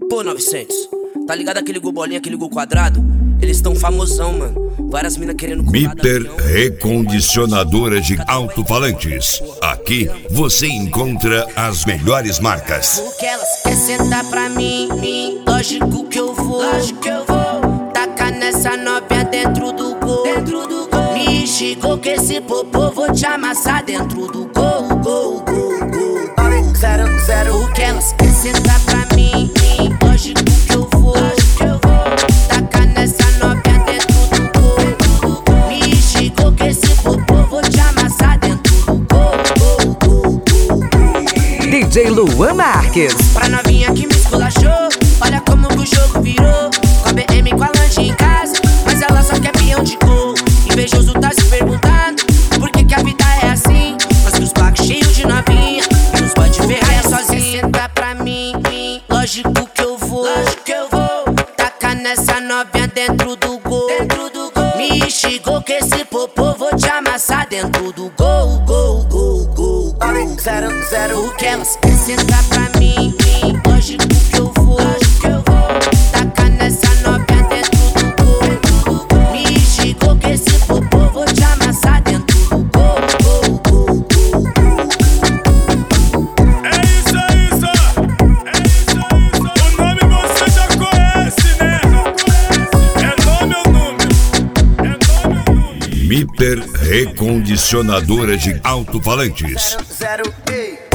Pô, 900, tá ligado aquele gol bolinha, aquele gol quadrado? Eles tão famosão, mano. Várias minas querendo colar. Mitter Recondicionadora de Alto-Falantes. Aqui você encontra as melhores marcas. O que elas querem sentar pra mim, lógico que eu vou. Tacar nessa novinha dentro do gol. Me chegou que esse popô vou te amassar dentro do gol. 0-0. O que elas querem sentar pra mim, lógico que eu vou. Tacar nessa novinha dentro do gol. Me chegou que esse popô vou te amassar dentro do gol. DJ Luan Marques. Pra novinha que me esculachou, olha como que o jogo virou. Com a BM, com a lanche em casa, mas ela só quer peão de gol. Invejoso tá se perguntando por que a vida é assim. Mas que os blacos cheios de novinha e os boy de ferraia sozinho. Senta pra mim, lógico que eu vou. Tacar nessa novinha dentro do gol. Me chegou que esse popô vou te amassar dentro do gol. 0-0. O que elas querem sentar pra mim, lógico que eu vou. Tacar nessa novinha dentro do gol. Me chegou que esse popô vou te amassar dentro do gol. É isso. O nome você já conhece, né? É nome ou número? Mitter Recondicionadora de Alto-Falantes. 0-0.